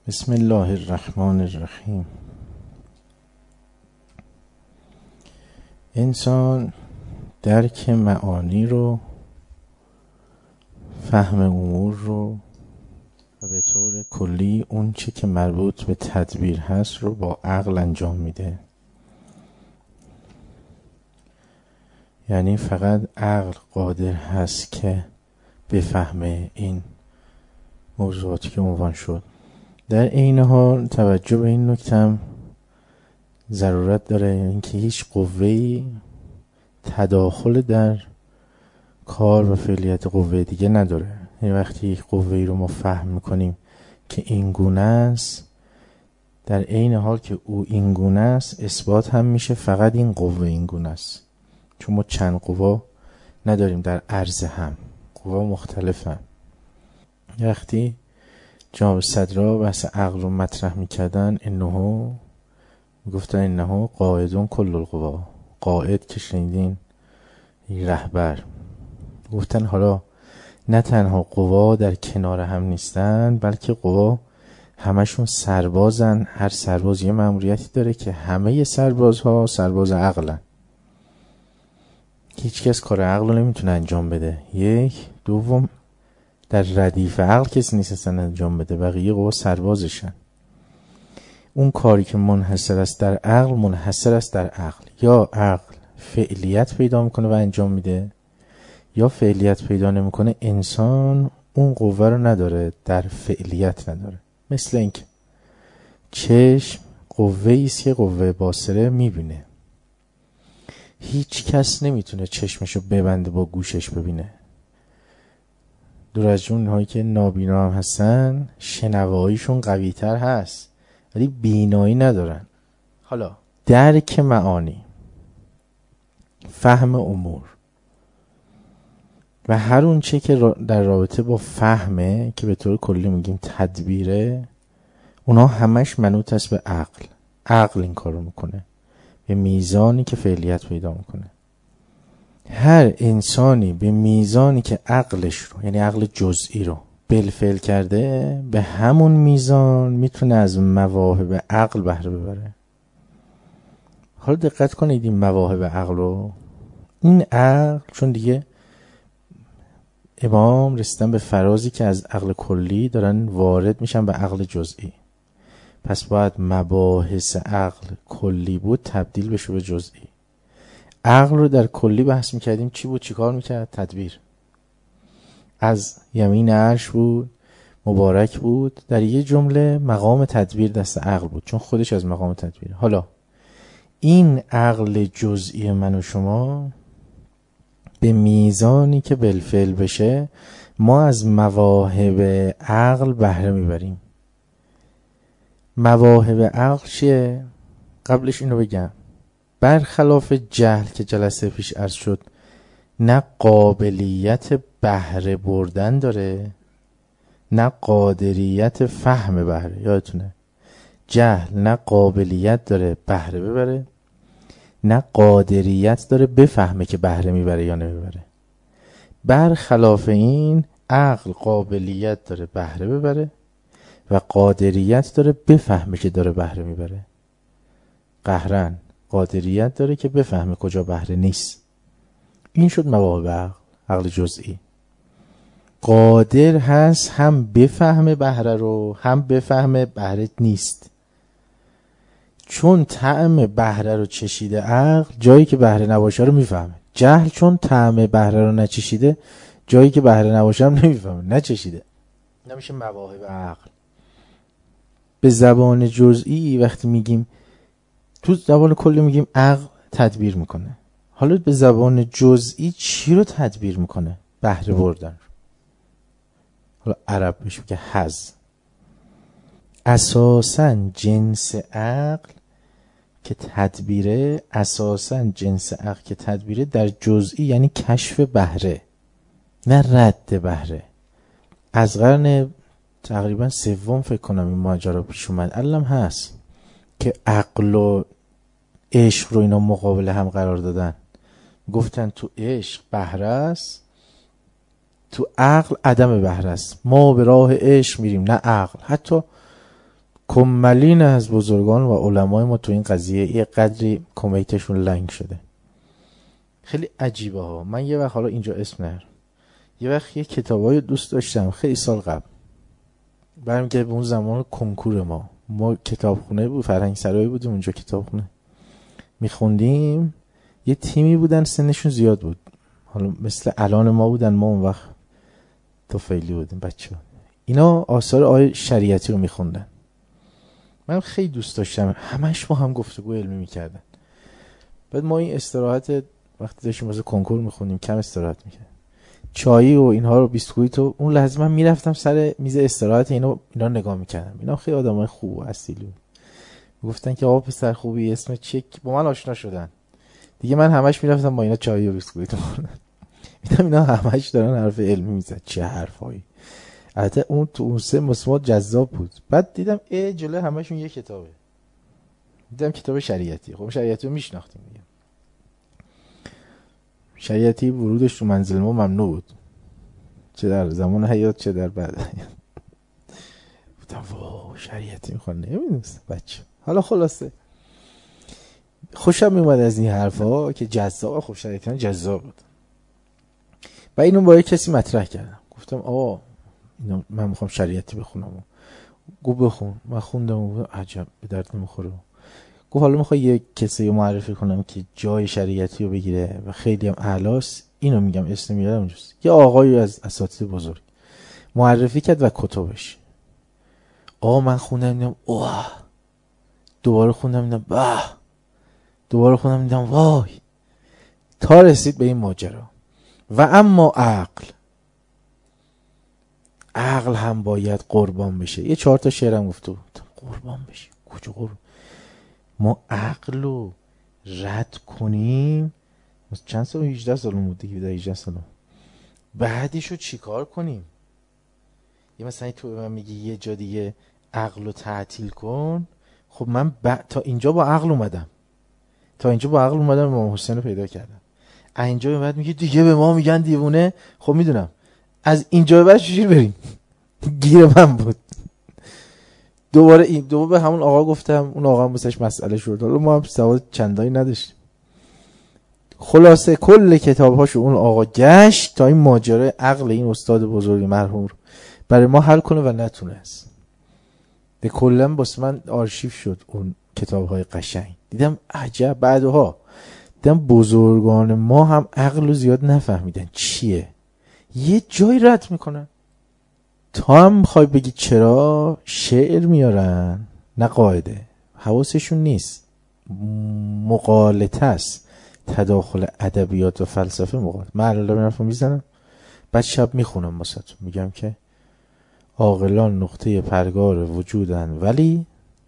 بسم الله الرحمن الرحیم. انسان درک معانی رو، فهم امور رو و به طور کلی اون چه که مربوط به تدبیر هست رو با عقل انجام میده. یعنی فقط عقل قادر هست که بفهمه این موضوعاتی که عنوان شد. در این حال توجه به این نکته ضرورت داره، اینکه هیچ قوه‌ای تداخل در کار و فعالیت قوه دیگه نداره. یعنی وقتی یک قوه‌ای رو ما فهم میکنیم که این گونه است، در عین حال که او این گونه است اثبات هم میشه فقط این قوه این گونه است، چون ما چند قوه نداریم در عرض هم، قوه مختلفن. وقتی جناب صدرا بحث عقل رو مطرح میکردن، انه گفتن انه قائدون کل القوا، قائد که شنیدین رهبر، گفتن حالا نه تنها قوا در کنار هم نیستن، بلکه قوا همشون سربازن. هر سرباز یه مأموریتی داره که همه سربازها سرباز عقلن. هیچ کس کار عقل رو نمیتونه انجام بده. یک، دوم در ردیف عقل کسی نیستن انجام بده، بقیه قوا سربازشن. اون کاری که منحصر است در عقل منحصر است در عقل. یا عقل فعلیت پیدا میکنه و انجام میده، یا فعلیت پیدا نمیکنه، انسان اون قوه رو نداره، در فعلیت نداره. مثل اینکه چشم قوه است که قوه باصره میبینه. هیچ کس نمیتونه چشمشو ببنده با گوشش ببینه. دور از جون هایی که نابینا هم هستن شنواییشون قوی تر هست ولی بینایی ندارن. حالا درک معانی، فهم امور و هر اون چه که در رابطه با فهمه که به طور کلی میگیم تدبیره، اونا همش منوط است به عقل. عقل این کارو میکنه به میزانی که فعلیت پیدا میکنه. هر انسانی به میزانی که عقلش رو، یعنی عقل جزئی رو بالفعل کرده، به همون میزان میتونه از مواهب عقل بهره ببره. حالا دقت کنید این مواهب عقل رو، این عقل چون دیگه امام رسیدن به فرازی که از عقل کلی دارن وارد میشن به عقل جزئی، پس باید مباحث عقل کلی بود تبدیل بشه به جزئی. عقل رو در کلی بحث میکردیم، چی بود؟ چی کار میکرد؟ تدبیر. از یمین عرش بود، مبارک بود، در یه جمله مقام تدبیر دست عقل بود، چون خودش از مقام تدبیر. حالا این عقل جزئی من و شما به میزانی که بالفعل بشه ما از مواهب عقل بهره میبریم. مواهب عقل چیه؟ قبلش اینو بگم، برخلاف جهل که جلسه پیش عرض شد نه قابلیت بهره بردن داره نه قادریت فهم بهره. یادتونه جهل نه قابلیت داره بهره ببره، نه قادریت داره بفهمه که بهره میبره یا نمیبره. برخلاف این عقل قابلیت داره بهره ببره و قادریت داره بفهمه که داره بهره میبره. قهرن قادریت داره که بفهمه کجا بهره نیست. این شد مواهب عقل. عقل جزئی قادر هست هم بفهمه بهره رو هم بفهمه بهره نیست. چون طعم بهره رو چشیده عقل، جایی که بهره نباشه رو میفهمه. جهل چون طعم بهره رو نچشیده، جایی که بهره نباشه هم نمیفهمه، نچشیده. نمیشه مواهب عقل. به زبان جزئی وقتی میگیم، تو زبان کلی میگیم عقل تدبیر میکنه. حالا به زبان جزئی چی رو تدبیر میکنه؟ بهره بردن. حالا عرب بهش میگه حظ. اساساً جنس عقل که تدبیره، اساساً جنس عقل که تدبیره در جزئی یعنی کشف بهره نه رد بهره. از قرن تقریبا سوم فکر کنم این ماجرا پیش اومد. علم هست که عقل و عشق رو اینا مقابل هم قرار دادن، گفتن تو عشق بهره است، تو عقل عدم بهره است. ما به راه عشق میریم نه عقل. حتی کمالین از بزرگان و علمای ما تو این قضیه یه قدری کمیتشون لنگ شده. خیلی عجیبه ها. من یه وقت، حالا اینجا اسم نهر، یه وقت یه کتابای دوست داشتم خیلی سال قبل، برمیگرده به اون زمان کنکور ما کتابخونه بود، فرهنگ سرایی بودیم اونجا، کتابخونه میخوندیم. یه تیمی بودن سنشون زیاد بود، حالا مثل الان ما بودن، ما اون وقت طفیلی بودیم بچه ها. اینا آثار آیه شریعتی رو میخوندن. من خیلی دوست داشتم، همش با هم گفتگو علمی میکردن. بعد ما این استراحت وقتی داشتیم واسه کنکور میخوندیم کم استراحت میکردیم، چایی و اینها رو، بیسکویت و اون لحظه من میرفتم سر میز استراحت اینا نگاه میکردم. اینا خیلی آدمای خوب و اصیلی بود. گفتن که آقا پسر خوبی، اسم چک، با من آشنا شدن دیگه. من همش میرفتم با اینا چای و بیسکویت میخوردم. میدم اینا همش دارن حرف علمی میزنن. چه حرفایی! البته اون تو اون سه مسمات جذاب بود. بعد دیدم جلوی همشون یه کتابه، دیدم کتاب شریعتی. خب شریعتی رو میشناختیم دیگه. شریعتی ورودش تو منزل ما ممنوع بود، چه در زمان حیات چه در بعد حیات. گفتم واو شریعتی میخوان، نمیدونست بچه. حالا خلاصه خوشم میومد از این حرفا که جذاب. خب شریعتی جذاب بود. و اینو با کسی مطرح کردم، گفتم آقا من میخوام شریعتی بخونم. گفت بخون. من خوندم و عجب به درد نمیخوره. گفت حالا میخوای یک کسی رو معرفی کنم که جای شریعتی رو بگیره و خیلی هم اعلاست، اینو میگم، اسم میارم اونجاست. یه آقایی از اساتید بزرگ معرفی کرد و کتابش. من خوندم دیدم اوه، دوباره خوندم دیدم به، دوباره خوندم دیدم وای، تا رسید به این ماجرا. و اما عقل هم باید قربان بشه. یه 4 تا شعرم گفته بود قربان بشه. کجا قربان؟ ما عقل رو رد کنیم، چند سال؟ 18 سال بود دیگه، 18 سال. بعدیشو چیکار کنیم؟ یه مثلا تو به من میگی یه جا دیگه عقل رو تعطیل کن. خب من تا اینجا با عقل اومدم، امام حسین رو پیدا کردم. اینجا به بعد میگه دیگه به ما میگن دیوونه. خب میدونم از اینجا به بعد چجوری بریم؟ گیر من بود. دوباره به همون آقا گفتم، اون آقا هم بسش مسئله شد. حالا ما هم سواد چندانی نداشتیم. خلاصه کل کتابهاشو اون آقا گشت تا این ماجرای عقل این استاد بزرگ مرحوم رو برای ما حل کنه و نتونست. به کلم بس من آرشیو شد اون کتابهای قشنگ. دیدم عجب، بعدها دیدم بزرگان ما هم عقل رو زیاد نفهمیدن چیه، یه جای رد میکنن. تا هم میخوای بگی چرا شعر میارن، نه قاعده، حواسشون نیست، مغالطه است، تداخل ادبیات و فلسفه مغالطه. من الان میرفم میزنم، بعد شب میخونم واسهتون، میگم که عاقلان نقطه پرگار وجودن، ولی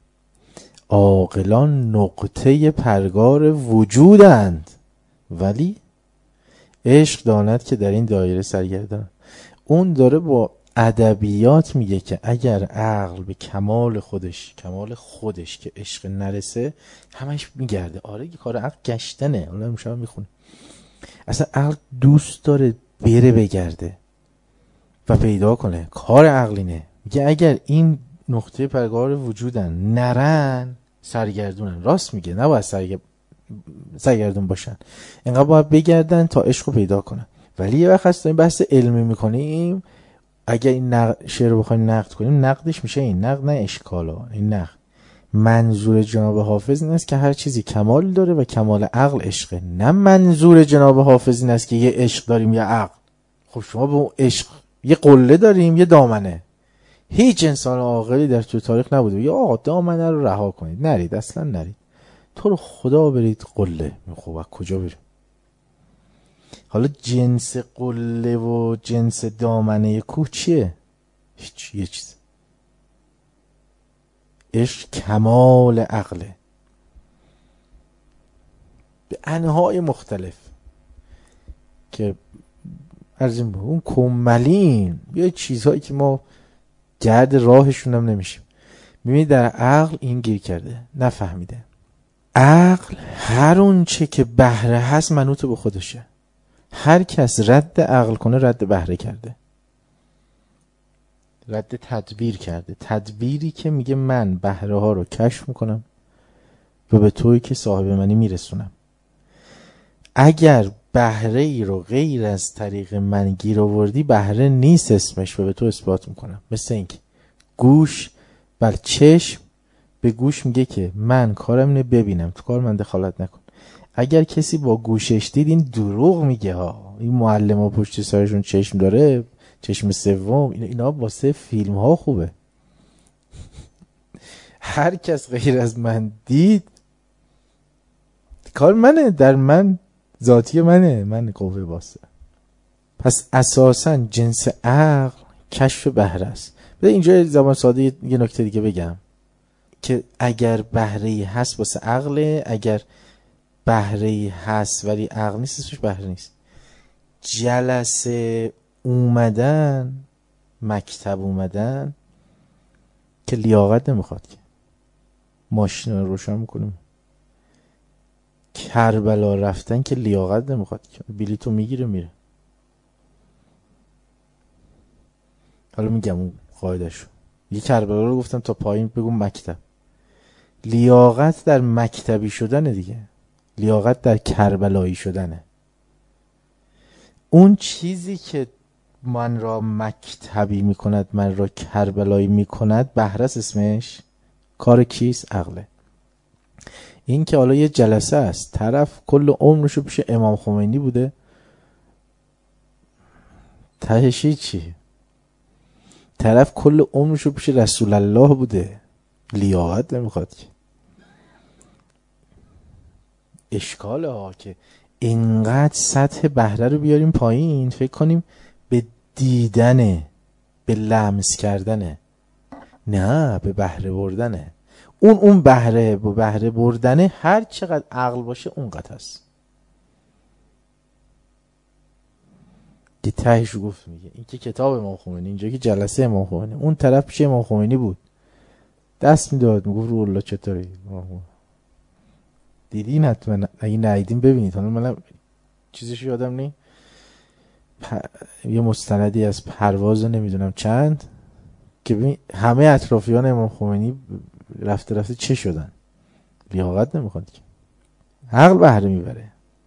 عاقلان نقطه پرگار وجودند، ولی عشق داند که در این دایره سرگردان. اون داره با ادبیات میگه که اگر عقل به کمال خودش که عشق نرسه همش میگرده. آره کار عقل گشتنه. حالا امشب میخونه اصلا عقل دوست داره بره بگرده و پیدا کنه. کار عقلینه. میگه اگر این نقطه پرگار وجودن نرن سرگردونن. راست میگه، نباید سرگردون باشن، اینقدر باید بگردن تا عشق رو پیدا کنن. ولی یه وقت هست این بحث علمی میکنیم، اگر این شعر رو بخوایم نقد کنیم، نقدش میشه این نقد، نه اشکالا. این نقد منظور جناب حافظ این است که هر چیزی کمال داره و کمال عقل عشقه، نه منظور جناب حافظ این است که یه عشق داریم یا عقل. خب شما به اون عشق یه قله داریم یه دامنه. هیچ انسان عاقلی در طول تاریخ نبوده یا آقا دامنه رو رها کنید، نرید، اصلا نرید، تو رو خدا برید قله. خب از کجا بریم؟ حالا جنس قله و جنس دامنه کوه چیه؟ هیچ، یه چیز. عشق کمال عقله به انواع مختلف که ارزیم اون کمالین یه چیزهایی که ما گرد راهشون هم نمیشیم. میبینی در عقل این گیر کرده، نفهمیده. عقل هر اون چه که بهره هست منوط به خودشه. هر کس رد عقل کنه رد بهره کرده. رد تدبیر کرده. تدبیری که میگه من بهره ها رو کشف میکنم و به تویی که صاحب منی میرسونم. اگر بهره ای رو غیر از طریق من گیر آوردی بهره نیست اسمش و به تو اثبات میکنم. مثل اینکه گوش بر چشم به گوش میگه که من کارم اینه ببینم، تو کار من دخالت نکن. اگر کسی با گوشش دید این دروغ میگه ها. این معلم ها پشت سرشون چشم داره، چشم سوم، اینا واسه فیلم ها خوبه. هر کس غیر از من دید کار منه، در من ذاتی منه، من قوه واسه. پس اساساً جنس عقل کشف بهره است. بذار اینجا زبان ساده یه نکته دیگه بگم که اگر بهره‌ای هست واسه عقله، اگر بهره‌ای هست ولی عقل نیست اسمش بهره نیست. جلسه اومدن، مکتب اومدن که لیاقت نمیخواد که ماشین رو روشن میکنیم. کربلا رفتن که لیاقت نمیخواد که بلیطو میگیره میره. حالا میگم اون قاعدهشو. یه کربلا رو گفتم تا پایین بگم مکتب. لیاقت در مکتبی شدنه دیگه. لیاقت در کربلایی شدنه. اون چیزی که من را مکتبی میکند، من را کربلایی میکند، بهره اسمش. کار کیست؟ عقله. این که حالا یه جلسه است، طرف کل عمرشو پیش امام خمینی بوده، تهشی چی؟ طرف کل عمرشو پیش رسول الله بوده، لیاقت نمیخواد که. اشکاله ها که اینقدر سطح بهره رو بیاریم پایین، فکر کنیم به دیدنه، به لمس کردنه. نه، به بهره بردنه. اون بهره با بهره بردنه هر چقدر عقل باشه اونقدر هست. که تهش گفت میگه این که کتاب امام خمینی، اینجا که جلسه امام خمینی، اون طرف پیش امام خمینی بود، دست میداد میگفت رو الله چطوری؟ دیدین حتما، اگه ندیدین ببینید. حالا من چیزش یادم نی، یه مستندی از پرواز نمیدونم چند که ببین همه اطرافیان امام خمینی رفته چه شدن. لیاقت نمیخواد که. عقل بهره میبره.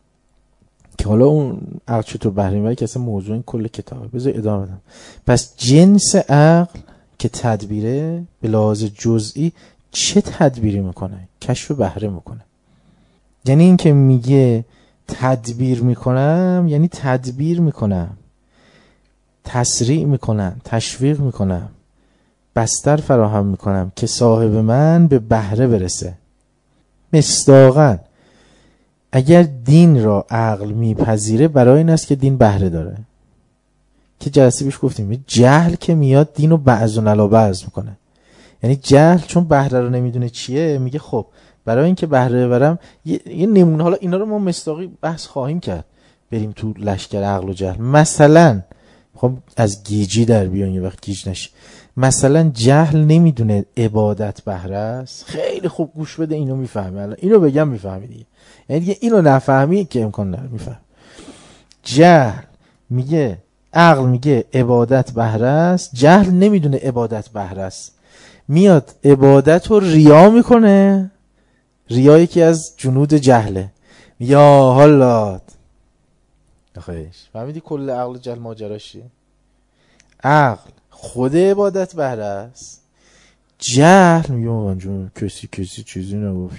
که حالا اون عقل چطور بهره میبره که اصلا موضوع این کل کتابه. بذار ادامه بدم. پس جنس عقل که تدبیره به لحاظ جزئی چه تدبیری میکنه؟ کشف بهره میکنه. یعنی این که میگه تدبیر میکنم، یعنی تدبیر میکنم، تسریع میکنم، تشویق میکنم، بستر فراهم میکنم که صاحب من به بهره برسه. مصداقاً اگر دین را عقل میپذیره برای این است که دین بهره داره. که جلسه بیش گفتیم جهل که میاد دین رو بعض علی بعض میکنه. یعنی جهل چون بهره رو نمیدونه چیه، میگه خب برای اینکه بهره ببرم یه نمونه، حالا اینا رو ما مصداقی بحث خواهیم کرد، بریم تو لشکر عقل و جهل. مثلا خب از گیجی در بیان یه وقت گیج نشی. مثلا جهل نمیدونه عبادت بهره است. خیلی خوب گوش بده، اینو میفهمی. الان اینو بگم میفهمی دیگه. یعنی دیگه اینو نفهمی که امکان نداره میفهم. جهل میگه، عقل میگه عبادت بهره است، جهل نمیدونه عبادت بهره است، میاد عبادت رو ریا میکنه. ریا یکی از جنود جهله. یا حالات خیش فهمیدی کل عقل جهل ماجراش چیه؟ عقل خود عبادت بهره است، جهل میگه من کسی چیزی نگفت،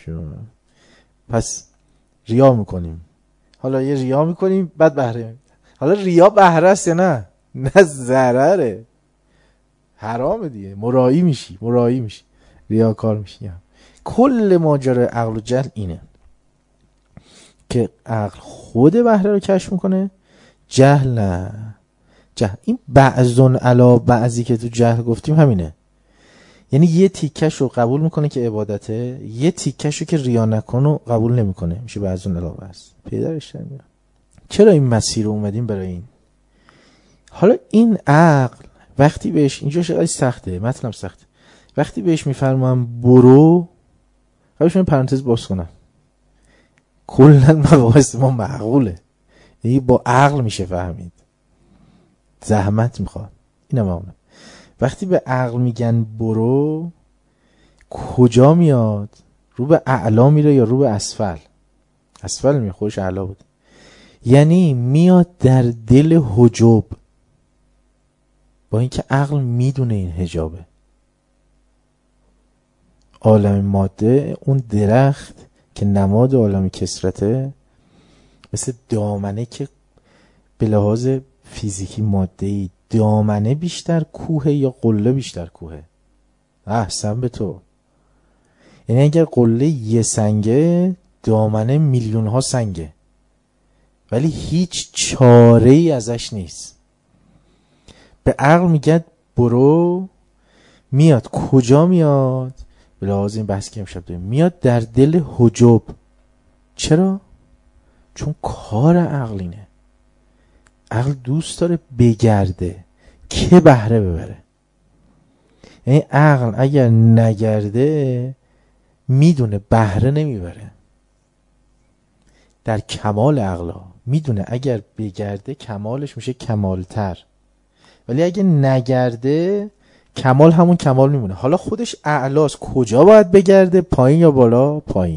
پس ریا میکنیم. حالا یه ریا میکنیم بعد بهره. حالا ریا بهره است یا نه؟ نه، ضرره، حرامه دیگه، مرایی میشی ریاکار میشی. کل ماجرای عقل و جهل اینه که عقل خود بهره رو کشف میکنه، جهل نه. جهل این بعضن علا بعضی که تو جهل گفتیم همینه. یعنی یه تیکش رو قبول میکنه که عبادته، یه تیکش رو که ریا نکنه و قبول نمیکنه، میشه بعضن علا بعض. پیدرش نمیاد. چرا این مسیر رو اومدیم برای این؟ حالا این عقل وقتی بهش اینجا شغلی سخته، مطلب سخته، وقتی بهش میفرمام برو، قبلش من پرانتز باز کنم، کلن مباحث ما معقوله، یعنی با عقل میشه فهمید، زحمت میخواد. اینم همونه. وقتی به عقل میگن برو، کجا میاد؟ رو به اعلا میره یا رو به اسفل؟ اسفل میره، خودش اعلا بود. یعنی میاد در دل حجب، با اینکه عقل میدونه این حجابه. عالم ماده، اون درخت که نماد عالم کثرته، مثل دامنه که به لحاظ فیزیکی ماده‌ای دامنه بیشتر کوه یا قله بیشتر کوه؟ احسن به تو. یعنی اگر قله یه سنگه، دامنه میلیون ها سنگه، ولی هیچ چاره ای ازش نیست. به عقل میگه برو، میاد کجا میاد؟ به لحاظ این بحث که امشب داریم، میاد در دل حجب. چرا؟ چون کار عقل اینه. عقل دوست داره بگرده که بهره ببره. یعنی عقل اگر نگرده میدونه بهره نمیبره. در کمال عقلا میدونه اگر بگرده کمالش میشه کمالتر، ولی اگه نگرده کمال همون کمال میمونه. حالا خودش اعلاست، کجا باید بگرده؟ پایین یا بالا؟ پایین.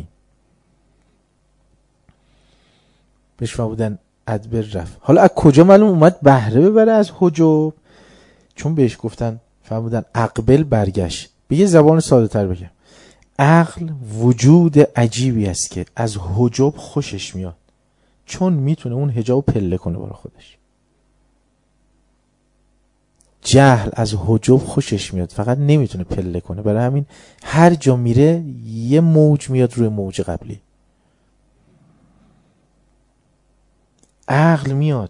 بهش فرمودن ادبر رفت. حالا از کجا معلوم اومد بهره ببره از حجب؟ چون بهش گفتن، فرمودن اقبل، برگشت. به یه زبان ساده تر بگم، عقل وجود عجیبی است که از حجب خوشش میاد، چون میتونه اون حجاب پله کنه برای خودش. جهل از حجب خوشش میاد، فقط نمیتونه پله کنه، برای همین هر جا میره یه موج میاد روی موج قبلی. عقل میاد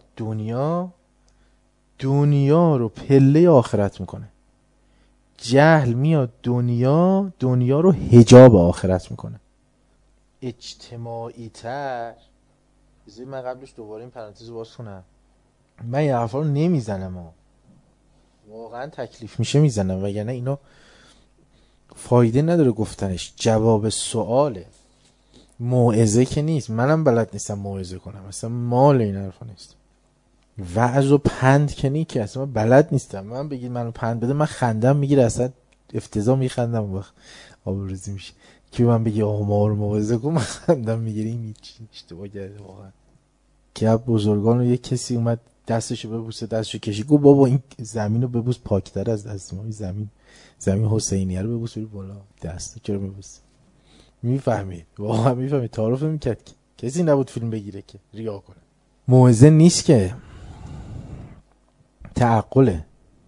دنیا رو پله آخرت میکنه. جهل میاد دنیا رو حجاب آخرت میکنه. اجتماعی تر. بذارید من قبلش دوباره این پرانتز باز کنم. من این حرفا رو نمیزنم، واقعا تکلیف میشه میزنم، وگرنه اینا فایده نداره گفتنش. جواب سواله، موعظه که نیست. منم بلد نیستم موعظه کنم، اصلا مال این حرفا نیست. وعظ و پند که نیست، که اصلا بلد نیستم. من بگید منو پند بده، من خندم میگیره، اصلا افتضاح میخندم، اون وقت آبروریزی میشه. که من بگی آقا ما رو موعظه کن، من خندم میگیره. این اشتباه کرده واقعا. که بزرگان رو یک کسی اومد دستشو ببوسه، دستشو کشید، گفت بابا این زمین رو ببوس، پاکتر از دست ما. این زمین حسینیه رو ببوس، بری بالا، دست چرا میبوس؟ میفهمید، واقعا میفهمید. تعارف میکرد که کسی نبود فیلم بگیره که ریا کنه. موعظه نیست که، تعقله.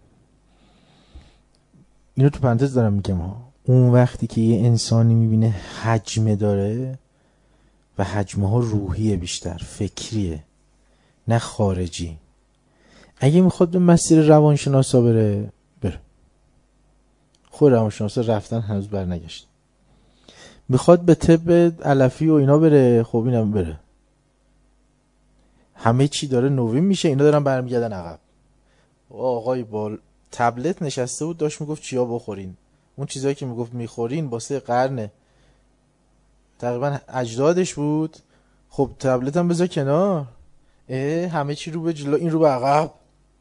اینو تو پرانتز دارم میگم ها. اون وقتی که یه انسانی میبینه حجمه داره، و حجمه ها روحیه، بیشتر فکریه نه خارجی، اگه میخواد به مسیر روانشناسا بره. خود روانشناسا رفتن، هنوز برنگشت. میخواد به طب علفی و اینا بره، خب اینم بره. همه چی داره نوین میشه، اینا دارن برمیگردن عقب. آقای با تبلت نشسته بود، داشت میگفت چیا بخورین. اون چیزایی که میگفت میخورین واسه قرن تقریبا اجدادش بود. خب تبلت هم بذار کنار، همه چی رو به جلو، این رو به عقب.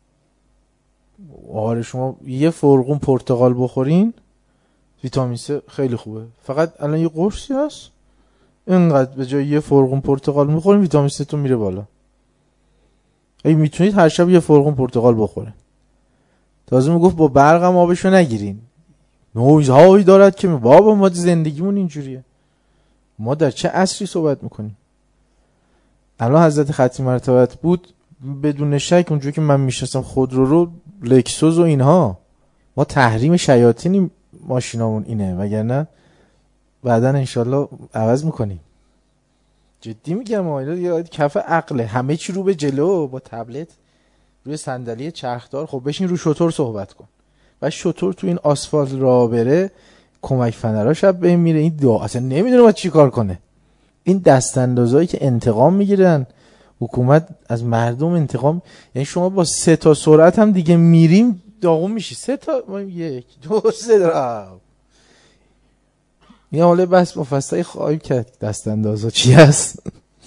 آره شما یه فرغون پرتقال بخورین، ویتامین C خیلی خوبه. فقط الان یه قرصی هست، اینقدر به جای یه فرغون پرتقال میخورین، ویتامین C تون میره بالا. اگه میتونید هر شب یه فرغون پرتقال بخورین. تازه میگفت با برقم آبشو نگیرین. نویزهایی دارد که بابا ما زندگیمون اینجوریه. ما در چه عصری صحبت میکنیم؟ الان حضرت ختمی مرتبت بود، بدون شک اونجوری که من میشناسم خودرو رو، لکسوس و اینها، ما تحریم شیاطینی ماشینامون اینه، وگرنه بعدن انشالله عوض میکنیم. جدی میگم، اینا یه کف عقله. همه چی رو به جلو، با تبلت روی صندلی چرخدار. خب بشین رو شتر صحبت کن. و شتر تو این آسفالت راه بره، کمک فنراش شب بهم میره. این دو اصلا نمیدونه ما چی کار کنه. این دستاندازایی که انتقام میگیرن، حکومت از مردم انتقام. یعنی شما با 3 تا سرعت هم دیگه میریم داغون میشی. 3 تا، 1 2 3 درام. این حاله بس مفصلی خواهیم کرد دستاندازا چی هست.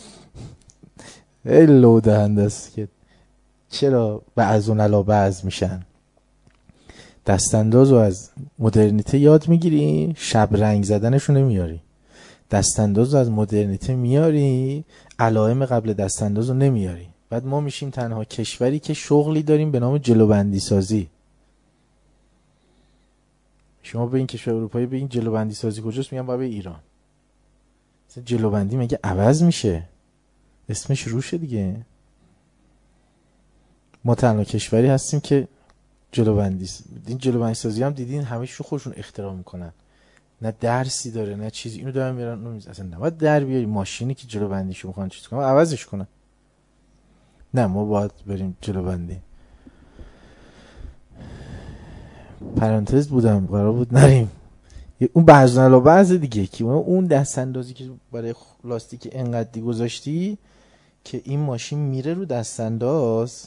خیلی لو دهنده است که چرا بعض و نلا بعض میشن. دستانداز رو از مدرنیته یاد میگیری، شب رنگ زدنشو نمیاری. دستانداز رو از مدرنیته میاری، علائم قبل دستانداز رو نمیاری. بعد ما میشیم تنها کشوری که شغلی داریم به نام جلوبندی سازی. شما به این کشور اروپایی به این جلوبندی سازی کجاست؟ میگن باید به ایران. مثلا جلوبندی مگه عوض میشه؟ اسمش روشه دیگه. ما تنها کشوری هستیم که جلوبندی سازی هم دیدین همه خودشون اختراع میکنن، نه درسی داره نه چیزی. اینو دارن میارن اصلا نباید در بیاری ماشینی که جلوبندیشو میخوان چیز کنن عوضش کنن. نه ما باید بریم جلوبندی. پرانتز بودم، قرار بود نریم. اون بعض دیگه که اون دست اندازی که برای لاستیک انقدری گذاشتی که این ماشین میره رو دست انداز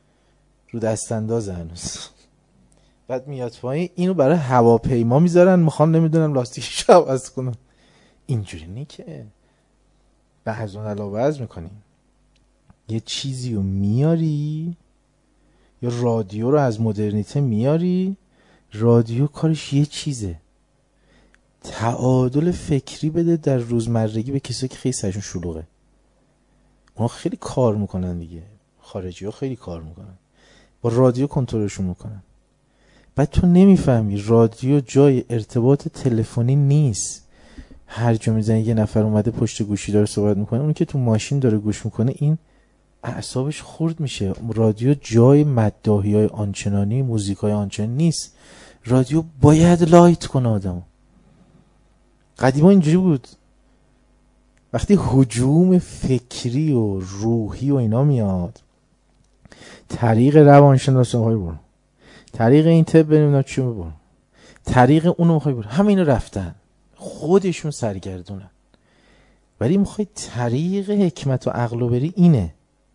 هنوز. بعد میاد پایین، اینو برای هواپیما میذارن، میخوان نمیدونم لاستیکش عوض کنن. اینجوری نی که بعضون علاوه میکنی. یه چیزی رو میاری، یا رادیو رو از مدرنیته میاری. رادیو کارش یه چیزه، تعادل فکری بده در روزمرگی به کسایی که خیلی سرشون شلوغه. اونا خیلی کار میکنن دیگه، خارجی ها خیلی کار میکنن، با رادیو کنترلشون میکنن. بعد تو نمیفهمی رادیو جای ارتباط تلفنی نیست. هر جا میزنی یه نفر اومده پشت گوشی داره صحبت میکنه، اون که تو ماشین داره گوش میکنه این اعصابش خورد میشه. رادیو جای مداحیای آنچنانی، موزیکای آنچنانی نیست. رادیو باید لایت کنه آدمو. قدیما اینجوری بود، وقتی هجوم فکری و روحی و اینا میاد، طریق روانشناسی های برو، طریق این طب بنیمنا چی برو، طریق اونو میخوای برو، همه اینو رفتن خودشون سرگردونن. ولی میخوای طریق حکمت و عقل بری، اینه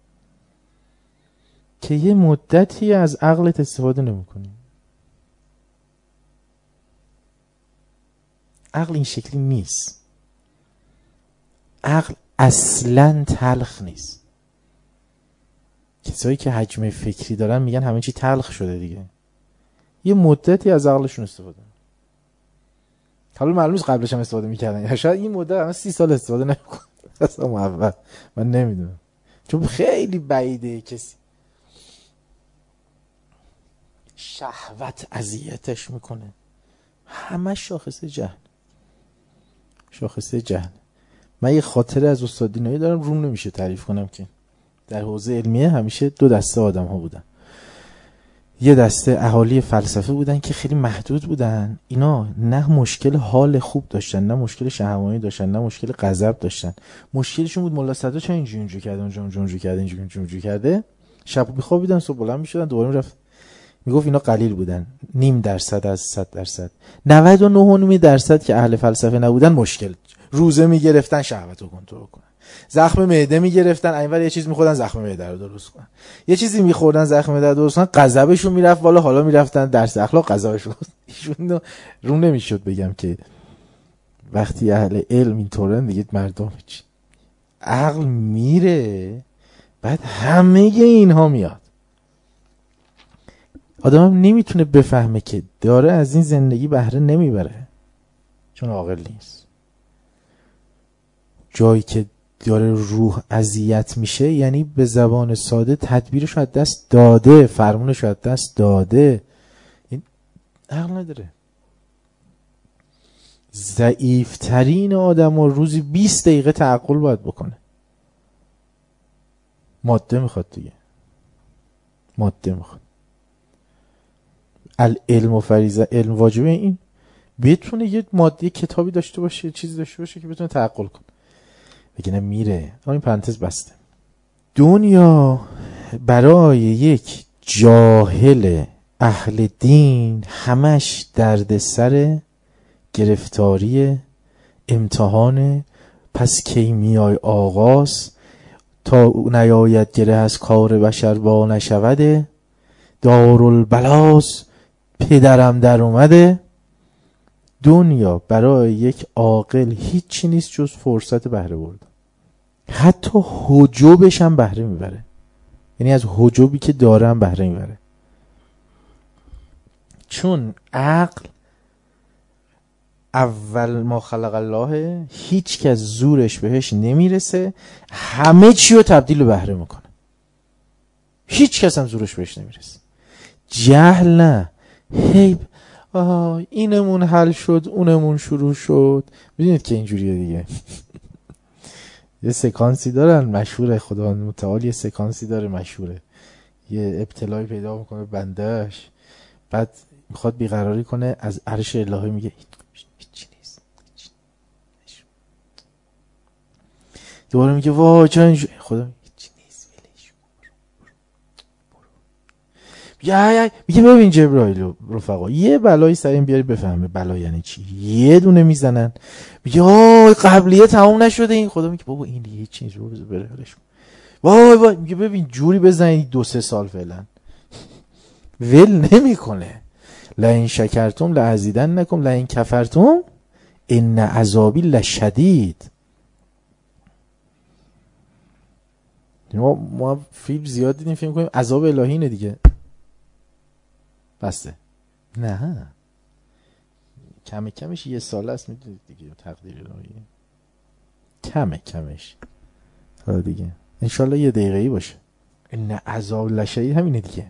که یه مدتی از عقلت استفاده نمیکنی. عقل این شکلی نیست. عقل اصلاً تلخ نیست. کسایی که حجم فکری دارن میگن همه چی تلخ شده دیگه. یه مدتی از عقلشون استفاده. حالا معلوم نیست قبلش هم استفاده میکردن، یا شاید این مدت هم 30 سال استفاده نمیکنن اصلا اول، من نمیدونم، چون خیلی بعیده کسی شهوت اذیتش میکنه. همه شاخصه جهل. من یه خاطره از استاد دینایی دارم، روم نمیشه تعریف کنم، که در حوزه علمیه همیشه 2 دسته آدم ها بودن. یه دسته اهالی فلسفه بودن که خیلی محدود بودن. اینا نه مشکل حال خوب داشتن، نه مشکل شهوانی داشتن، نه مشکل غضب داشتن. مشکلشون بود ملا صدرا چرا اینجوری کرده، اونجوری کرده. شب میخوابیدن، صبح بلند میشدن، دوباره میرفت. میگفت اینا قلیل بودن، 0.5% از 100%. 99.9% که اهل فلسفه نبودن مشکل، روزه میگرفتن شهوت رو کنترل کنن، زخم معده میگرفتن، اینور یه چیز میخوردن زخم معده رو درست کنن، یه چیزی میخوردن زخم معده رو درست کنن، غضبشون میرفت بالا، حالا میرفتن درس اخلاق غضبشون ایشون رو نمیشد بگم که وقتی اهل علم اینطورن دیگه مردم چی، عقل میره، بعد همه اینها میاد. آدم هم نمیتونه بفهمه که داره از این زندگی بهره نمیبره، چون عاقل نیست. جایی که داره روح اذیت میشه، یعنی به زبان ساده تدبیرش از دست داده، فرمونش از دست داده، این عقل نداره. ضعیفترین آدم ها روزی 20 دقیقه تعقل باید بکنه. ماده میخواد دیگه، ماده میخواد. العلم و فریضه، علم واجبه این بتونه یه ماده کتابی داشته باشه، چیزی داشته باشه که بتونه تعقل کنه، بگه میره. این پرانتز بسته. دنیا برای یک جاهل اهل دین همش دردسر، گرفتاری، امتحان، پس کی میای آغاز، تا نیاید گره از کار بشر با نشوده، دارالبلاس پدرم در اومده. دنیا برای یک عاقل هیچی نیست جز فرصت بهره بردن. حتی حجوبش هم بهره میبره، یعنی از حجوبی که دارم بهره میبره. چون عقل اول ما خلق الله، هیچ کس زورش بهش نمیرسه، همه چی رو تبدیل به بهره میکنه، هیچ کس هم زورش بهش نمیرسه. جهل نه، هی اینمون حل شد اونمون شروع شد. میدونید که اینجوریه دیگه. یه سکانسی دارن مشهوره، خدا متعال یه سکانسی داره مشهوره، یه ابتلایی پیدا میکنه بندهش، بعد میخواد بیقراری کنه، از عرش الهی میگه هیچی نیست، دوباره میگه وای چرا اینجوری، خدا هیچی نیست ولش میگه ببین جبرائیل رفقا یه بلایی سر این بیاری بفهمه بلا یعنی چی، یه دونه میزنن میگه آی قبلیه تموم نشده، این خدا میگه بابا این یه چیز رو بره ولش وای میگه ببین جوری بزنید 2-3 سال فعلا ول نمیکنه. لئن شکرتم لازیدنکم لئن کفرتم ان عذابی لشدید. ما فیلم زیاد دیدیم فیلم کنیم عذاب الهی اینه دیگه، بسته نه کمش 1 سال است، میدونید دیگه تقدیر الهی کمش دیگه انشالله 1 دقیقه‌ای باشه. ان عذاب لشدید همینه دیگه.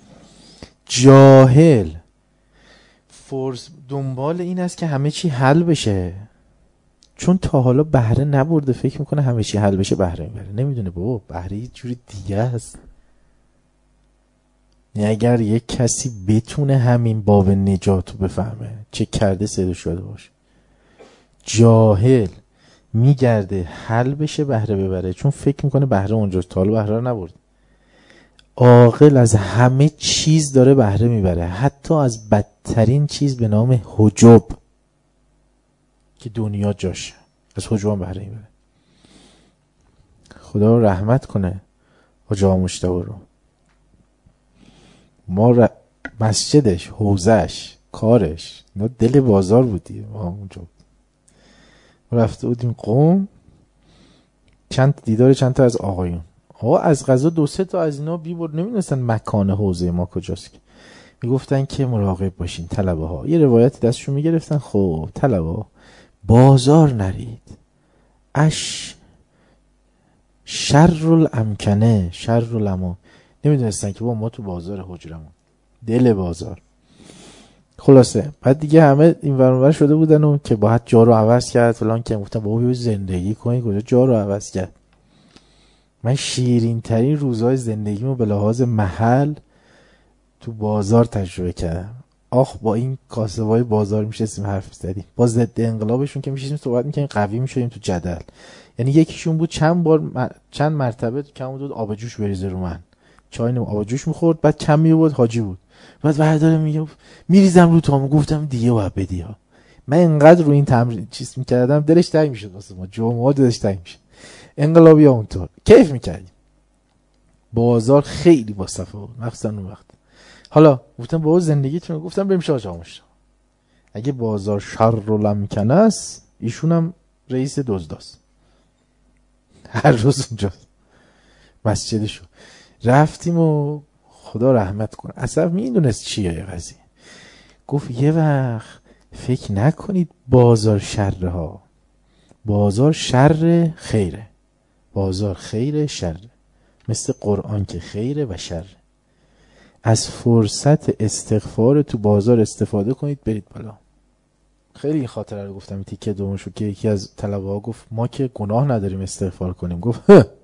جاهل فرض دنبال این است که همه چی حل بشه، چون تا حالا بهره نبرده فکر میکنه همه چی حل بشه بهره میبره، نمیدونه بابا بهره یه جوری دیگه است. اگر یک کسی بتونه همین باب نجات رو بفهمه چه کرده سیده شده باشه. جاهل میگرده حل بشه بهره ببره، چون فکر میکنه بهره اونجاست، تا حالا بهره رو نبرد. عاقل از همه چیز داره بهره میبره، حتی از بدترین چیز به نام حجب که دنیا جاشه، از حجب بهره میبره. خدا رحمت کنه حاج آقا مجتبی رو. ما مسجدش، حوزش، کارش اینا دل بازار بودی. ما اونجا رفته بودیم قم، چند دیدار چند تا از آقایون، آقا از قضا 2-3 تا از اینا بیبرد نمیدونستن مکان حوزه ما کجاست، میگفتن که مراقب باشین طلبه ها. یه روایتی دستشون میگرفتن، خب طلبه ها بازار نرید، شر الامکنه شر الما. نمیدونستن که با ما تو بازار حجرمون، دل بازار. خلاصه بعد دیگه همه این ور اونور شده بودن و که باید جا رو عوض کرد فلان، که گفتم بابا بیا زندگی کنی، کجا جا رو عوض کرد. من شیرین ترین روزهای زندگیمو به لحاظ محل تو بازار تجربه کردم. آخ با این کاسبای بازار میشستیم حرف زدیم، با ضد انقلابشون که میشستیم صحبت میکنیم قوی میشدیم تو جدل. یعنی یکیشون بود چند مرتبه کم بود آب جوش بریزه رو من، چای آب جوش میخورد، بعد کم میبود حاجی بود، بعد برداره میگه میریزم رو تو، گفتم دیگه باید بدی ها. من اینقدر رو این تمرین چیز میکردم دلش تنگ میشد واسه ما، جمعه دلش تنگ میشد. انقلابی ها اونطور کیف میکردیم. بازار خیلی با صفا بود مخصوصا اون وقت. حالا گفتم بابا زندگیتون، گفتم بریم شاه جاموش، اگه بازار شر و لمکنه است ایشون هم رئیس دزداست، هر روز اونجا مسجدشو رفتیم و خدا رحمت کنه اصلا میدونست چیه قضیه. گفت یه وقت فکر نکنید بازار شره ها، بازار شر خیره، بازار خیره شره، مثل قرآن که خیره و شره. از فرصت استغفار تو بازار استفاده کنید برید بالا. خیلی این خاطره رو گفتم، این تیکه دومشو که یکی از طلبه ها گفت ما که گناه نداریم استغفار کنیم. گفت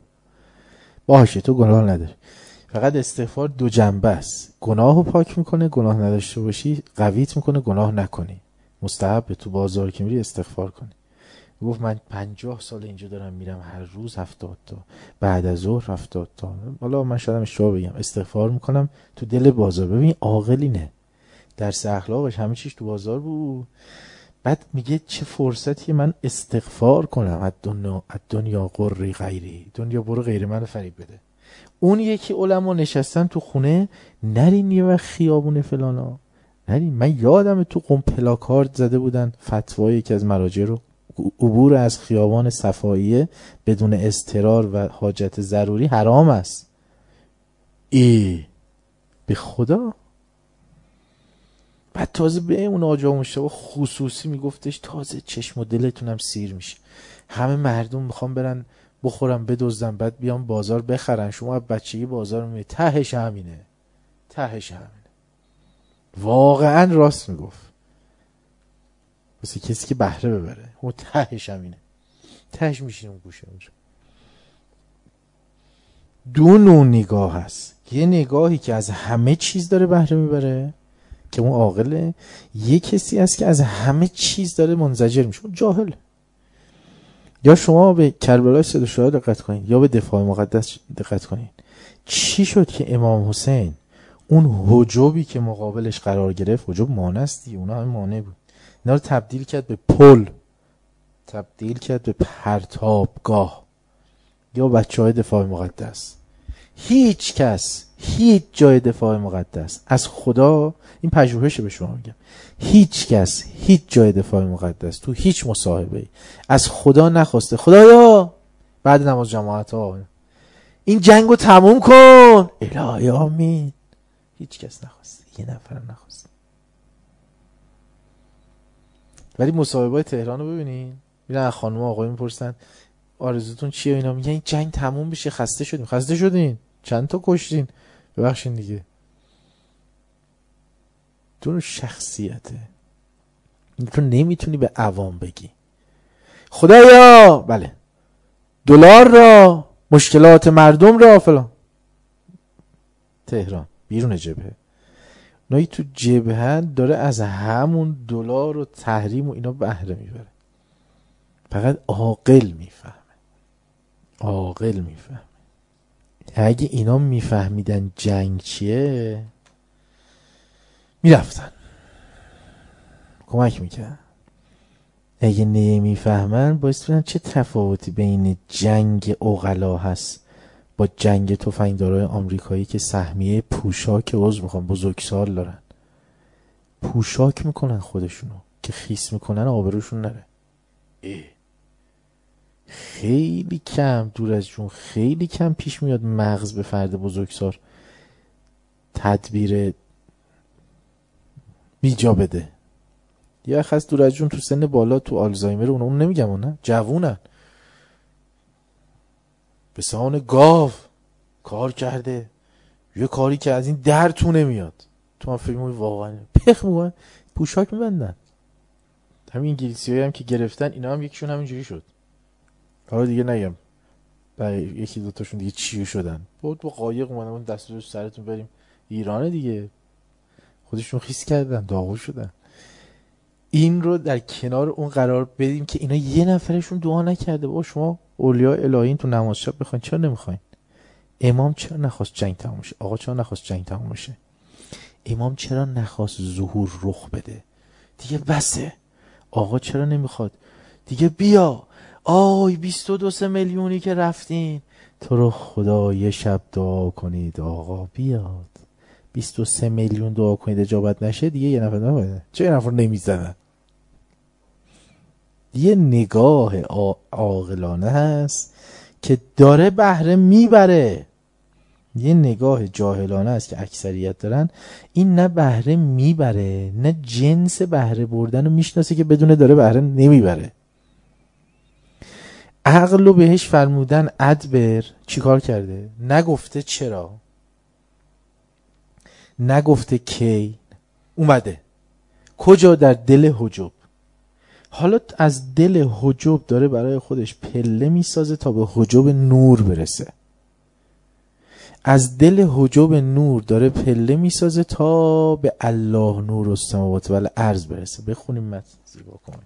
باشه تو گناه نداری، فقط استغفار 2 جنبه است، گناهو پاک میکنه، گناه نداشته باشی قویت میکنه گناه نکنی. مستحب تو بازار که میری استغفار کنی. گفت من 50 سال اینجا دارم میرم، هر روز 70 تا، بعد از ظهر 70 تا، حالا من شاید اشتباه بگم، استغفار میکنم تو دل بازار. ببین عاقلینه، درس اخلاقش همه چیش تو بازار بود. بعد میگه چه فرصتی من استغفار کنم، دنیا قری غیری، دنیا برو غیر من فریب بده. اون یکی علما نشستن تو خونه، نرین یه وقت خیابون فلانا نرین. من یادم تو قم پلاکارد زده بودن فتوای یکی از مراجع رو، عبور از خیابان صفاییه بدون اضطرار و حاجت ضروری حرام است. به خدا بعد تازه به اون آجا مشتبه خصوصی میگفتش تازه چشم و دلتونم سیر میشه، همه مردم میخوان برن بخورن بدزدن بعد بیان بازار بخرن، شما بچگی بازار میری. تهش همینه، تهش همینه. واقعا راست میگفت، واسه کسی که بهره ببره اون تهش همینه، تهش میشینه اون گوشه اونجا. دو نوع نگاه هست، یه نگاهی که از همه چیز داره بهره میبره که اون عاقله، یه کسی هست که از همه چیز داره منزجر میشه، اون جاهل. یا شما به کربلای سید الشهدا دقت کنید یا به دفاع مقدس دقت کنید. چی شد که امام حسین اون حجابی که مقابلش قرار گرفت، حجاب مانستی، اونا هم مانع بود، اینا رو تبدیل کرد به پل، تبدیل کرد به پرتابگاه. یا بچهای دفاع مقدس، هیچ کس هیچ جای دفاع مقدس از خدا، این پژوهشه به شما میگم، هیچ کس هیچ جای دفاع مقدس تو هیچ مصاحبه‌ای از خدا نخواسته خدایا بعد نماز جماعت ها این جنگو تموم کن، الهی آمین. هیچ کس نخواسته، یه نفر نخواسته. ولی مصاحبه‌های تهران رو ببینین، میرن خانم آقای میپرسن آرزوتون چیه، اینا میگن این جنگ تموم بشه، خسته شدیم. خسته شدین؟ چند تا کشتین؟ ببخشین دیگه. تو شخصیته، تو نمیتونی به عوام بگی خدایا بله دلار را، مشکلات مردم را فلان. تهران بیرون جبهه، نایی تو جبهه داره از همون دلار و تحریم و اینا بهره میبره. فقط عاقل میفهمه، عاقل میفهمه. اگه اینا میفهمیدن جنگ چیه میرفتن کمک میکرد. اگه نمیفهمن باعث بودن چه تفاوتی بین جنگ عقلا هست با جنگ تفنگدارای آمریکایی که سهمیه پوشاک میخوان بزرگسال دارن، پوشاک میکنن خودشونو که خیس میکنن آبروشون نره. خیلی کم دور از جون، خیلی کم پیش میاد مغز به فرد بزرگسال تدبیر بیجا بده. یه خاص دور از جون تو سن بالا تو آلزایمر اون نمیگم، نه جوونن به سان گاو کار کرده، یه کاری که از این در تو نمیاد، تو هم فکر می‌کنی واقعا پخ میگن پوشاک میبندن. همین انگلیسیایی هم که گرفتن اینا هم یکیشون همینجوری شد. حالا دیگه نگم یکی دوتاشون دیگه چی شدن، با قایق اومدن دست رو سرتون بریم ایرانه دیگه، خودشون خیس کردن داغون شدن. این رو در کنار اون قرار بدیم که اینا یه نفرشون دعا نکرده. با شما اولیاء الهیین تو نماز شب بخواین چرا نمیخواین؟ امام چرا نخواست جنگ تموم شه؟ آقا چرا نخواست جنگ تموم شه؟ امام چرا نخواست ظهور رخ بده؟ دیگه بسه. آقا چرا نمیخواد؟ دیگه بیا. آی 22 میلیونی که رفتین، تو رو خدا یه شب دعا کنید آقا بیاد. 23 میلیون دعا کنید اجابت نشه دیگه یه نفر نمیده. چه یه نفر نمیزنن؟ یه نگاه عاقلانه هست که داره بهره میبره، یه نگاه جاهلانه است که اکثریت دارن، این نه بهره میبره نه جنس بهره بردن رو میشناسه که بدونه داره بهره نمیبره. عقل رو بهش فرمودن ادبر، چیکار کرده؟ نگفته چرا، نگفته کی، اومده کجا؟ در دل حجب. حالا از دل حجب داره برای خودش پله میسازه تا به حجب نور برسه. از دل حجب نور داره پله میسازه تا به الله نور السماوات و الارض برسه. بخونیم متن زیبا کمک.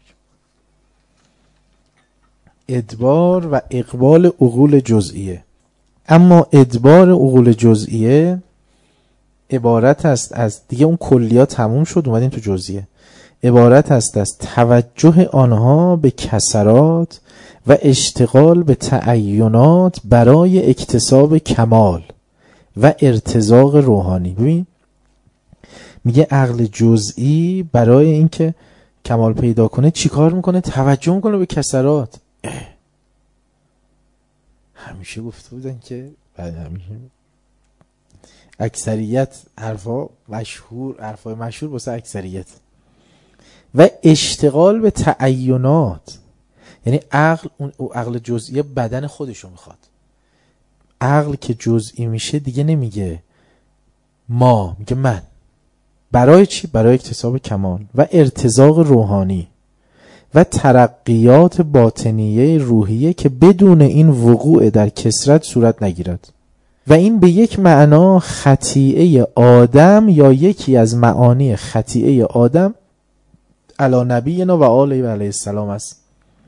ادبار و اقبال عقول جزئیه. اما ادبار عقول جزئیه عبارت است از، دیگه اون کلیات تموم شد اومدیم تو جزئیه، عبارت است از توجه آنها به کسرات و اشتغال به تعینات برای اکتساب کمال و ارتزاق روحانی. ببین میگه عقل جزئی برای اینکه کمال پیدا کنه چی کار میکنه؟ توجه میکنه به کسرات. همیشه گفته بودن که بعد همیشه اکثریت حرفای مشهور واسه اکثریت. و اشتغال به تعینات، یعنی عقل، اون عقل جزئی بدن خودشو میخواد. عقل که جزئی میشه دیگه نمیگه ما، میگه من. برای چی؟ برای اکتساب کمال و ارتزاق روحانی و ترقیات باطنیه روحیه که بدون این وقوع در کثرت صورت نگیرد. و این به یک معنا خطیئه آدم یا یکی از معانی خطیئه آدم علی نبینا و آله و علیه السلام است.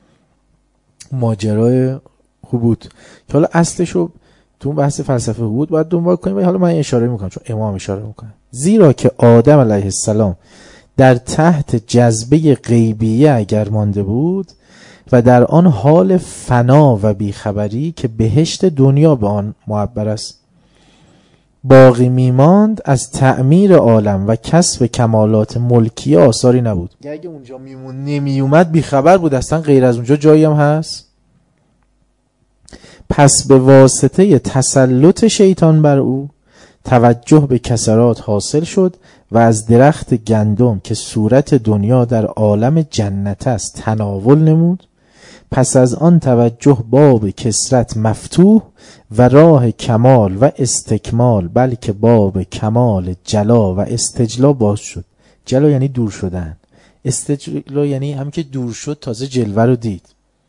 ماجرای هبوط که حالا اصلشو تو بحث فلسفه هبوط باید دنبال کنیم، و حالا من اشاره میکنم چون امام اشاره میکنه. زیرا که آدم علیه السلام در تحت جذبه غیبیه اگر مانده بود و در آن حال فنا و بیخبری که بهشت دنیا به آن معبر است باقی میماند، از تعمیر عالم و کسب کمالات ملکی آثاری نبود. اگه اونجا نمیومد بیخبر بود، اصلا غیر از اونجا جایی هم هست. پس به واسطه تسلط شیطان بر او توجه به کسرات حاصل شد و از درخت گندم که صورت دنیا در عالم جنت است تناول نمود. پس از آن توجه باب کثرت مفتوح و راه کمال و استکمال، بلکه باب کمال جلا و استجلا باز شد. جلا یعنی دور شدن، استجلا یعنی هم که دور شد تازه جلوه رو دید.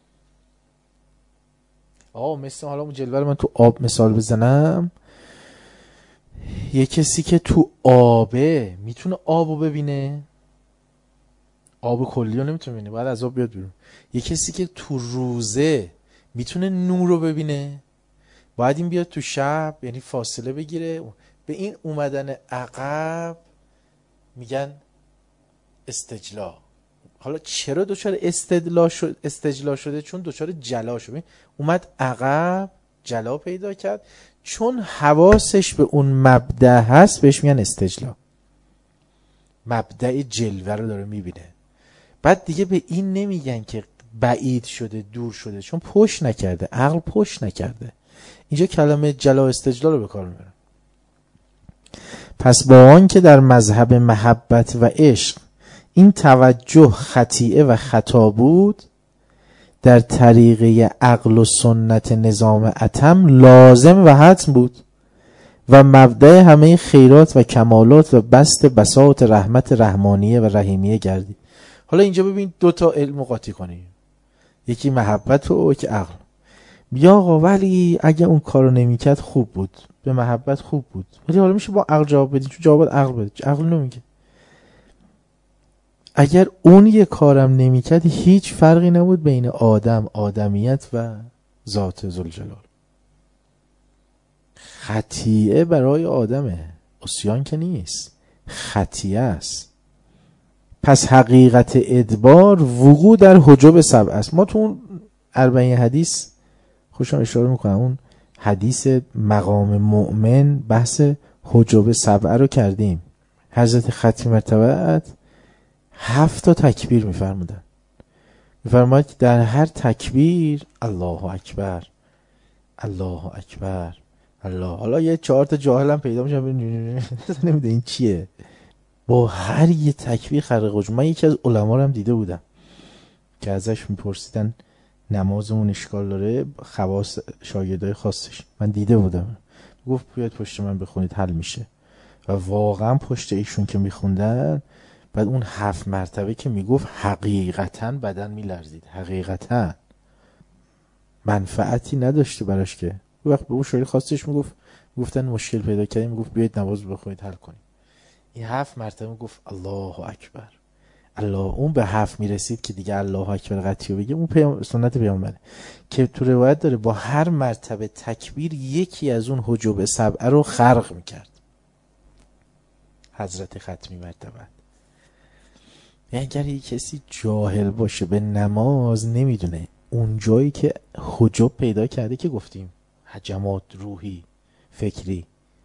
مثل حالا اون جلوه رو من تو آب مثال بزنم، یه کسی که تو آبه میتونه آبو ببینه، آب کلی رو نمیتونه ببینه، باید از آب بیاد بیرون. یه کسی که تو روزه میتونه نور رو ببینه، باید این بیاد تو شب، یعنی فاصله بگیره. به این اومدن عقب میگن استجلا. حالا چرا دچار استجلا شده؟ چون دچار جلا شده، اومد عقب، جلا پیدا کرد. چون حواسش به اون مبدأ هست بهش میگن استجلا. مبدأ جلوه رو داره میبینه. بعد دیگه به این نمیگن که بعید شده، دور شده، چون پشت نکرده، عقل پشت نکرده. اینجا کلمه جلا استجلا رو به کار میبرن. پس با آن که در مذهب محبت و عشق این توجه خطیئه و خطا بود، در طریقه عقل و سنت نظام اتم لازم و حتم بود و مبدأ همه خیرات و کمالات و بست بساط رحمت رحمانیه و رحیمیه گردید. حالا اینجا ببین دوتا علم قاطی کنیم، یکی محبت و یکی عقل. بیا آقا ولی اگه اون کارو نمیکرد خوب بود، به محبت خوب بود، ولی حالا میشه با عقل جواب بدی، چون جوابت عقل بده، عقل نمیگه. اگر اون یه کارم نمیکرد هیچ فرقی نبود بین آدم، آدمیت و ذات ذوالجلال. خطیئه برای آدمه، عصیان که نیست، خطیئه است. پس حقیقت ادبار وقوع در حجب سبع است. ما تو اون 40 حدیث خوشم اشاره میکنم، اون حدیث مقام مؤمن بحث حجب سبع رو کردیم. حضرت ختمی مرتبت 7 تکبیر میفرمودن. میفرماید که در هر تکبیر الله اکبر، الله اکبر، الله. حالا یه 4 جاهل هم پیدا میشه نمیده این چیه. با هر یه تکبیر خرق وجود. من یکی از علما رو هم دیده بودم که ازش میپرسیدن نمازمون اشکال داره، خواص شاگردای خاصش. من دیده بودم، گفت بیاید پشت من بخونید حل میشه. و واقعا پشت ایشون که میخوندن، بعد اون 7 مرتبه که میگفت حقیقتا بدن میلرزید، حقیقتا منفعتی نداشته براش. که وقت به اون شاگرد خاصش گفتن مشکل پیدا کردیم، میگفت بیاید نماز بخونید حل کنید. این 7 مرتبه گفت الله اکبر، الله. اون به 7 میرسید که دیگه الله اکبر قطعی بگه. اون سنت پیامبره که تو روایت داره با هر مرتبه تکبیر یکی از اون حجب سبعه رو خرق میکرد حضرت ختمی مرتبه. یعنی اگر یک کسی جاهل باشه به نماز، نمیدونه اون جایی که حجب پیدا کرده که گفتیم هجمات روحی فکری،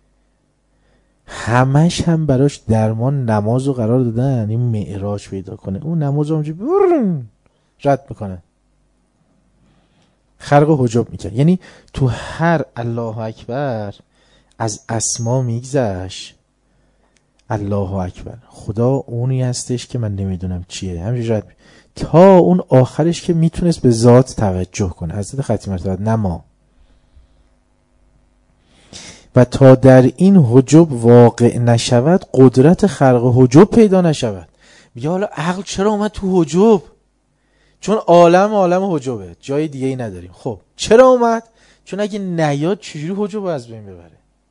همش هم براش درمان نماز رو قرار دادن این معراج پیدا کنه. اون نماز رو همجوری رد میکنه، خرق حجب میکنه. یعنی تو هر الله اکبر از اسما میگذشت. الله اکبر، خدا اونی هستش که من نمیدونم چیه، همینجوری تا اون آخرش که میتونست به ذات توجه کنه. حضرت ختمی مرتبه نه ما. و تا در این حجب واقع نشود قدرت خلق حجب پیدا نشود. میگه حالا عقل چرا اومد تو حجب؟ چون عالم حجبه، جای دیگه ای نداریم. خب چرا اومد؟ چون اگه نیاد چجوری حجب از بین ببره؟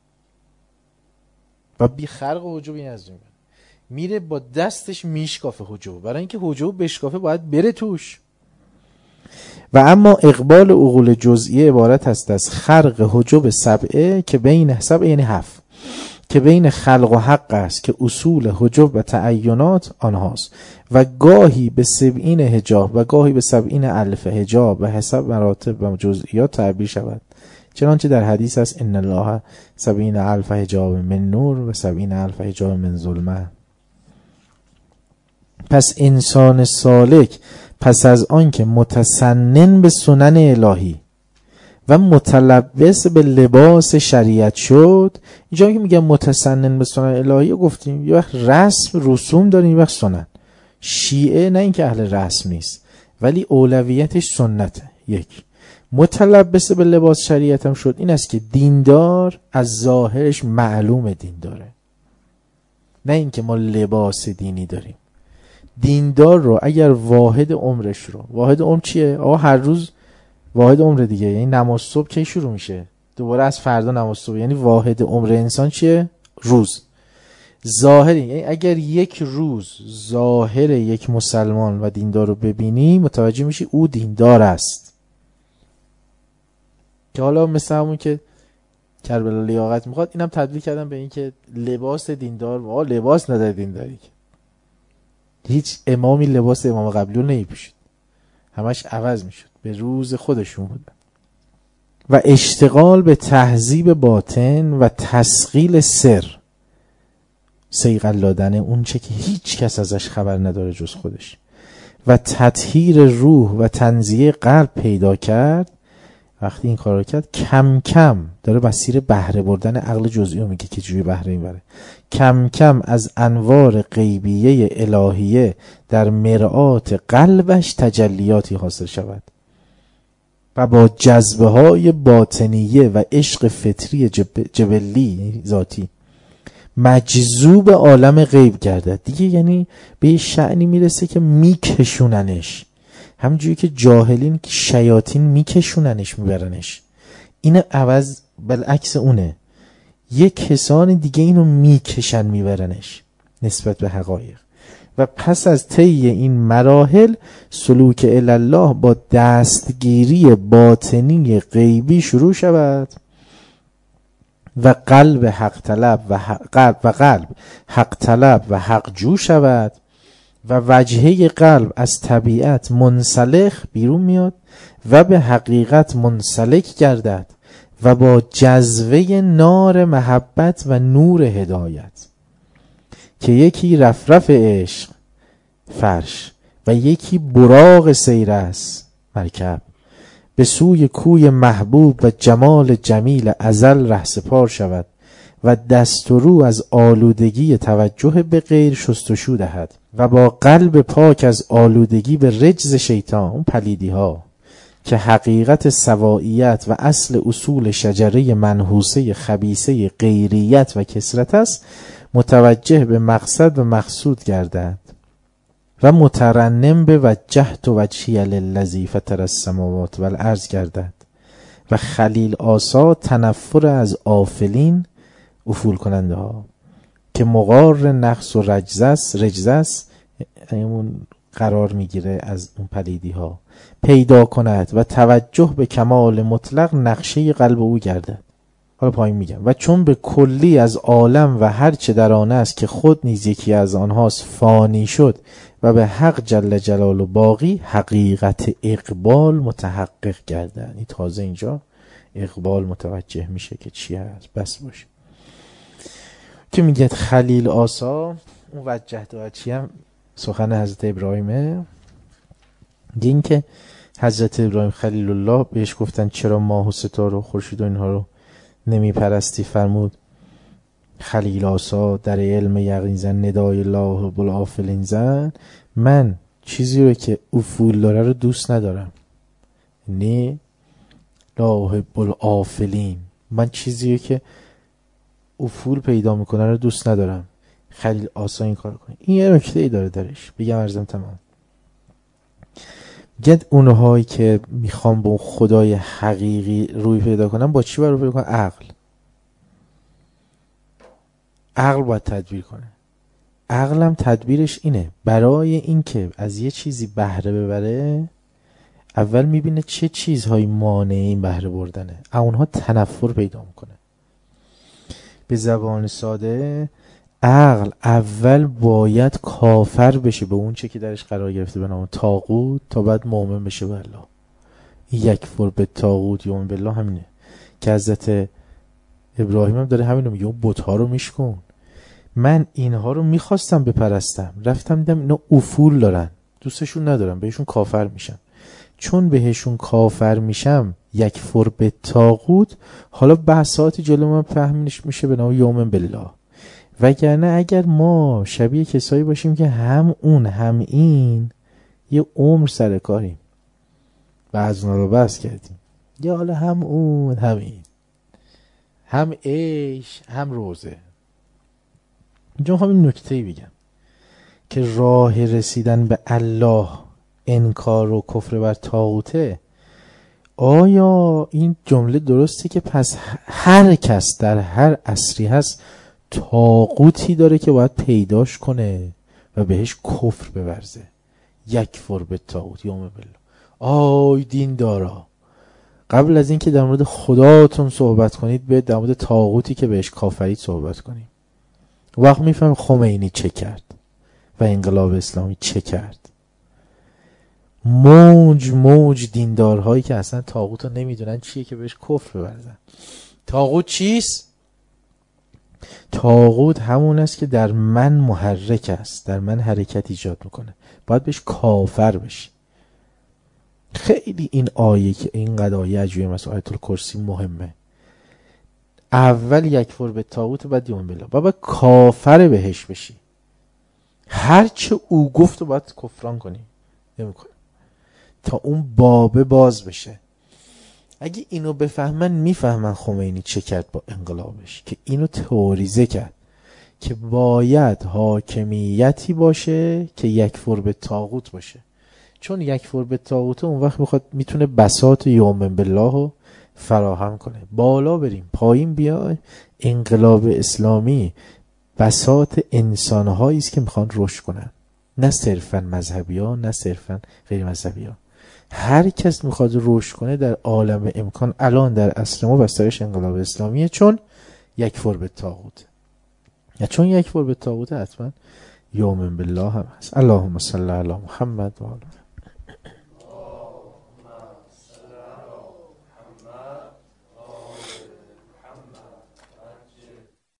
و بی خلق حجب این از بین ببره. میره با دستش میشکافه حجب، برای اینکه حجب بشکافه باید بره توش. و اما اقبال عقول جزئیه عبارت است از خرق حجب سبعه که بین سبعه یعنی 7 که بین خلق و حق است که اصول حجب و تعینات آنهاست و گاهی به 70 حجاب و گاهی به 70,000 حجاب و حسب مراتب و جزئیات تعبیر شود، چنانچه در حدیث است ان الله 70,000 حجاب من نور و 70,000 حجاب من ظلمه. پس انسان سالک پس از آن که متسنن به سنن الهی و متلبس به لباس شریعت شد، اینجا که میگم متسنن به سنن الهی گفتیم یه وقت رسوم داریم، یه وقت سنن. شیعه نه اینکه اهل رسم نیست ولی اولویتش سنته. یک متلبس به لباس شریعت هم شد، این است که دیندار از ظاهرش معلوم دین داره، نه اینکه ما لباس دینی داریم. دیندار رو اگر واحد عمرش رو، واحد عمر چیه؟ هر روز واحد عمر دیگه، یعنی نماز صبح کی شروع میشه؟ دوباره از فردا نماز صبح، یعنی واحد عمر انسان چیه؟ روز. ظاهری، یعنی اگر یک روز ظاهر یک مسلمان و دیندار رو ببینی متوجه میشی او دیندار است. که حالا مثل همون که کربلا لیاقت میخواد، اینم تبدیل کردن به این که لباس دیندار، لباس نداره دینداری. هیچ امامی لباس امام قبلی رو نمیپوشید، همش عوض میشد، به روز خودشون بودن. و اشتغال به تهذیب باطن و تسقیل سر، صیقل دادن اون چه که هیچ کس ازش خبر نداره جز خودش، و تطهیر روح و تنزیه قلب پیدا کرد. وقتی این کار رو کرد کم کم داره مسیر بهره بردن عقل جزئی رو میگه که چجوری بهره میبره. کم کم از انوار غیبیه الهیه در مرآت قلبش تجلیاتی حاصل شود و با جذبه های باطنیه و عشق فطری جبلی ذاتی مجذوب عالم غیب گردد. دیگه یعنی به یه شأنی میرسه که میکشوننش، همونجوری که جاهلین شیاطین میکشوننش میبرنش، این عوض بالعکس اونه، یه کسان دیگه اینو میکشن میبرنش نسبت به حقایق. و پس از طی این مراحل سلوک الله با دستگیری باطنی غیبی شروع شود و قلب حق طلب و قلب حق طلب و حق جو شود و وجهه قلب از طبیعت منسلخ بیرون میاد و به حقیقت منسلک گردد و با جذوه نار محبت و نور هدایت که یکی رفرف عشق فرش و یکی براق سیر است مرکب به سوی کوی محبوب و جمال جمیل ازل رهسپار شود و دست و رو از آلودگی توجه به غیر شستشو دهد و با قلب پاک از آلودگی به رجز شیطان، اون پلیدی ها که حقیقت سوائیت و اصل اصول شجره منحوسه خبیثه غیریت و کسرت است، متوجه به مقصد و مقصود گردد و مترنم به وجهت و وجهی للذی فطر السماوات و الارض گردد و خلیل آسا تنفر از آفلین افول کننده ها که مغار نقص و رجزس اون قرار میگیره از اون پلیدی ها پیدا کند و توجه به کمال مطلق نقشه قلب او گردد. حالا پایین میگم و چون به کلی از عالم و هر چه در آن است که خود نیز یکی از آنهاست فانی شد و به حق جل جلاله باقی حقیقت اقبال متحقق گردد. این تازه اینجا اقبال متوجه میشه که چی هست. بس باشه که میگه خلیل آسا، اون وجهت و چی هم سخن حضرت ابراهیمه. این که حضرت ابراهیم خلیل الله بهش گفتن چرا ماه و ستاره و خورشید و اینها رو نمی پرستی فرمود خلیل آسا در علم یقین زن ندای الله بالآفلین زن. من چیزی رو که افول داره رو دوست ندارم. نه لا بالآفلین، من چیزی رو که افول پیدا میکنه رو دوست ندارم. خلیل آسا این کار کنه. این یه نکته ای داره درش، بگم عرضم تمام. گد اونهایی که میخوام با خدای حقیقی روی پیدا کنم، با چی برای پیدا کنم؟ عقل باید تدبیر کنه. عقلم تدبیرش اینه برای این که از یه چیزی بهره ببره، اول میبینه چه چیزهایی مانع این بهره بردنه، اونها تنفر پیدا میکنه. به زبان ساده عقل اول باید کافر بشه به اون چه که درش قرار گرفته به نام طاغوت، تا بعد مؤمن بشه به الله. یکفر به طاغوت یؤمن بالله همینه که حضرت ابراهیم هم داره همینو میگه، اون بت‌ها رو میشکن. من اینها رو میخواستم بپرستم، رفتم دیدم اینا افول دارن، دوستشون ندارم، بهشون کافر میشم. چون بهشون کافر میشم یکفر به طاغوت، حالا بحثاتی جلو من فهمش میشه به نام یؤمن بالله. وگرنه اگر ما شبیه کسایی باشیم که هم اون هم این، یه عمر سر کاریم و از اونا رو بس کردیم، یا حالا هم اون هم این، هم عیش هم روزه. اینجا همین نکته‌ای بگم که راه رسیدن به الله انکار و کفر بر طاغوته. آیا این جمله درسته که پس هر کس در هر عصری هست طاغوتی داره که باید پیداش کنه و بهش کفر بورزه؟ یکفر به طاغوت یؤمن بالله. آی دین دارا، قبل از این که در مورد خداتون صحبت کنید به در مورد طاغوتی که بهش کافرید صحبت کنید. وقت میفهم خمینی چه کرد و انقلاب اسلامی چه کرد. موج دیندارهایی که اصلا طاغوت رو نمیدونن چیه که بهش کفر بورزن. طاغوت چیست؟ طاغوت همون است که در من محرک است، در من حرکت ایجاد میکنه، باید بهش کافر بشی. خیلی این آیه که این قضیه عجیبه مثل آیت الکرسی مهمه. اول یکفر به طاغوت بعد یؤمن بالله، باید کافر بهش بشی. هرچه او گفت رو باید کفران کنی، نمیکنه تا اون بابه باز بشه. اگه اینو بفهمن میفهمن خمینی چه کرد با انقلابش، که اینو تئوریزه کرد که باید حاکمیتی باشه که یکفر به طاغوت باشه. چون یکفر به طاغوت اون وقت میتونه بساط یؤمن بالله رو فراهم کنه. بالا بریم پایین بیایم. انقلاب اسلامی بساط انسان‌هایی است که میخوان رشد کنن، نه صرفاً مذهبی‌ها نه صرفاً غیر مذهبی‌ها. هر کس میخواد رشد کنه در عالم امکان. الان در عصر ما بسترش انقلاب اسلامیه، چون یکفر به طاغوت. یا چون یکفر به طاغوت حتما یؤمن بالله هم هست. اللهم صل علی محمد و آله